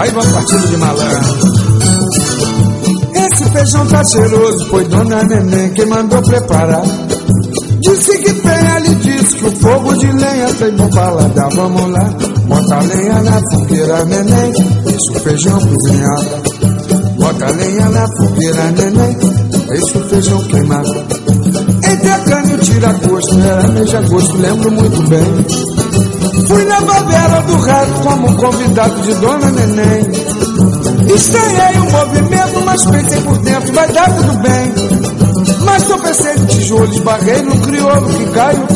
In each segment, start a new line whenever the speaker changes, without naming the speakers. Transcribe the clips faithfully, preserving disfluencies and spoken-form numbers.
Aí vai partido de malandro. Esse feijão tá cheiroso, foi dona Neném que mandou preparar. Disse que tem, ele disse que o fogo de lenha tem bom paladar. Vamos lá, bota a lenha na fogueira, Neném, deixa o feijão cozinhar. Bota a lenha na fogueira, Neném, deixa o feijão queimar. Entre a cana e o tira-gosto, era meja gosto, lembro muito bem. Fui na favela do rato como convidado de dona Neném. Estranhei o movimento, mas pensei por dentro, vai dar tudo bem. Mas tropecei no tijolo, esbarrei no crioulo que caiu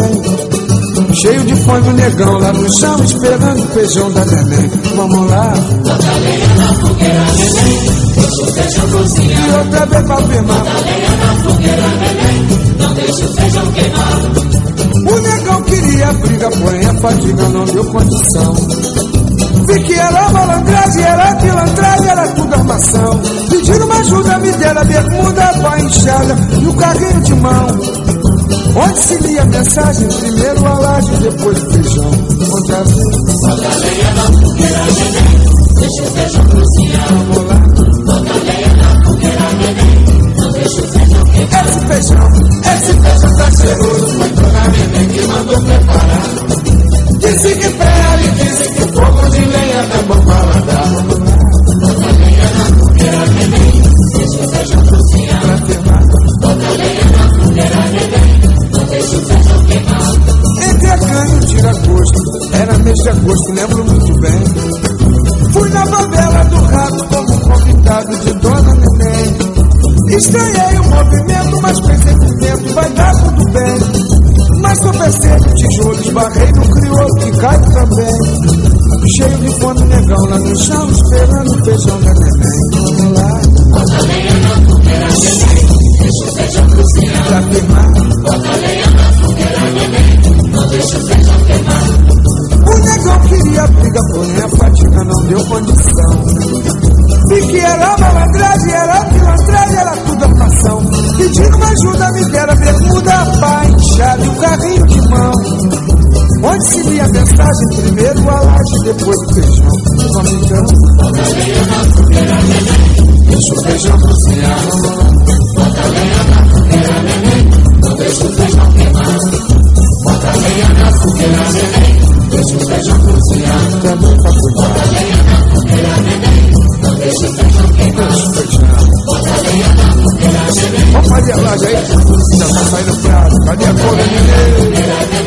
também. Cheio de fome o negão lá no chão, esperando o feijão da Neném. Vamos lá.
Bota a lenha na fogueira, Neném, deixa o feijão cozinhar.
E outra vez pra firmar.
Bota a lenha na fogueira, Neném, não deixa o feijão queimar.
O negão queria briga, porém a fadiga não deu condição. Vi que era malandragem, era pilantragem, era tudo armação. Pedindo uma ajuda, me deram a bermuda, a enxada e o carrinho de mão. Onde se lia a mensagem, primeiro a laje, depois o feijão. Outra vez.
Bota a lenha na fogueira, Neném, deixa o feijão cozinhar.
Vamos lá.
Bota a lenha na fogueira, Neném, não deixa o feijão queimar.
Esse feijão, esse feijão tá cheiroso,
foi dona Neném que mandou preparar.
Disse que pele, disse que fogo de lenha é bom paladar.
Bota a lenha na fogueira, Neném, deixa o feijão cozinhar.
Pra firmar.
Bota a lenha na fogueira, Neném, não deixa o feijão queimar.
Entre a cana e o tira-gosto, era mexa gosto, lembro muito bem. Fui na favela do rato como convidado de dona Neném. Estranhei o movimento, mas pensei por dentro, vai dar tudo bem. Mas tropecei no tijolo, esbarrei no crioulo que cai também. Cheio de fome negão lá no chão, esperando o feijão da Neném. Vamos lá.
Bota a lenha na fogueira, Neném, deixa o feijão cozinhar.
Pra firmar.
Bota a lenha na fogueira, Neném, não deixa o feijão queimar.
O negão queria briga, porém a fadiga não deu condição. Vi que era malandragem, era pilantragem, era tudo armação. Pedindo uma ajuda, me deram a bermuda, a pá, enxada e o carrinho de mão. Onde se lia a mensagem, primeiro a laje, depois o feijão. Vamos então.
Bota a lenha na fogueira, Neném,
Deixa o feijão cozinhar.
bota a lenha na fogueira, Neném, não deixa o feijão queimar. Bota a lenha na fogueira, Neném, deixa o feijão cozinhar.
Também pra
Bota
cuidar.
a lenha na fogueira, Neném, não deixa o feijão queimar.
Deixa o feijão.
Bota a lenha na fogueira, Neném,
Vamos fazer a laje aí. Já tá saindo prato. Cadê a cor, Neném?